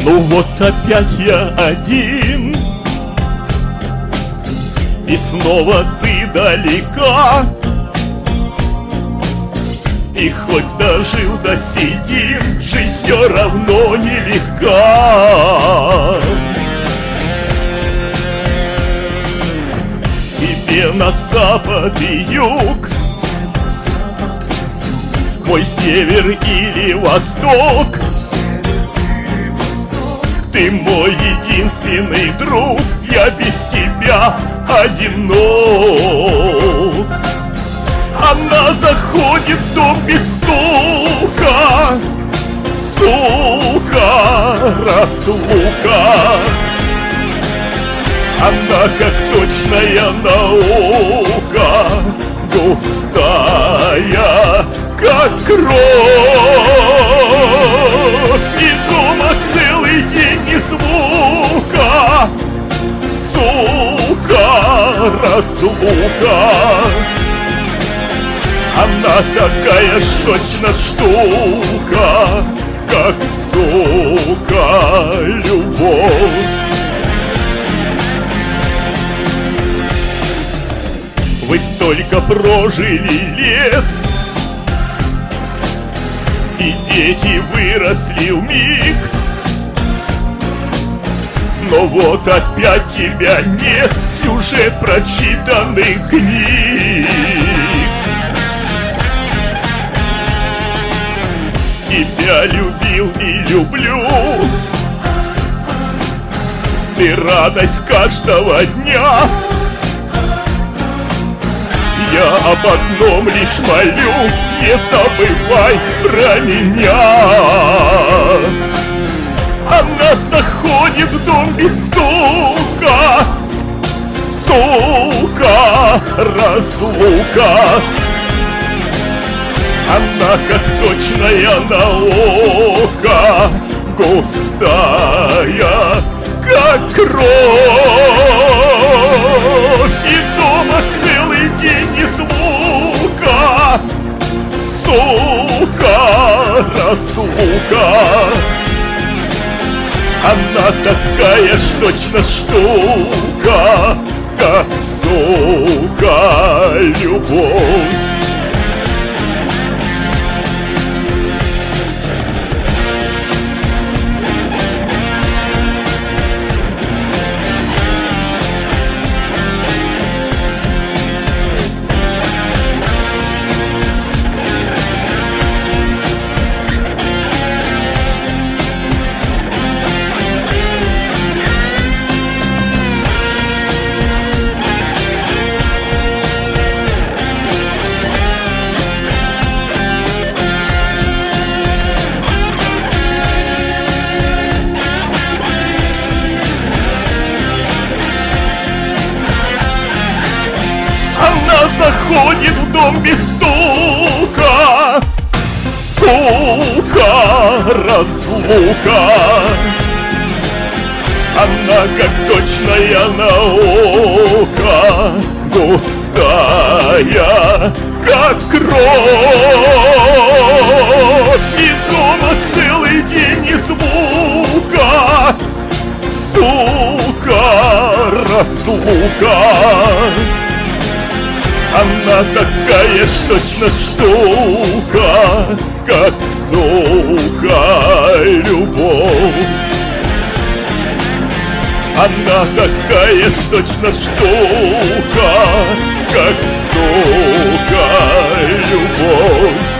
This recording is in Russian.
Ну вот опять я один, и снова ты далека. И хоть дожил до седин, жить все равно нелегка. Тебе на запад и юг, мой север или восток. Ты мой единственный друг, я без тебя одинок. Она заходит в дом без стука, сука, разлука. Она как точная наука, густая, как кровь. И дома целый день ни звука, сука, разлука. Она такая точно штука, как, сука, любовь. Вы столько прожили лет, и дети выросли вмиг. Но вот опять тебя нет, сюжет прочитанных книг. Тебя любил и люблю, ты радость каждого дня. Я об одном лишь молю, не забывай про меня. Она заходит в дом без стука, сука, разлука. Она как точная наука, густая, как кровь. И дома целый день ни звука, сука, разлука. Она такая ж точно штука, как, сука, любовь. Заходит в дом без стука, сука, разлука. Она как точная наука, густая, как кровь. И дома целый день ни звука, сука, разлука. Она такая ж точно штука, как, сука, любовь. Она такая ж точно штука, как, сука, любовь.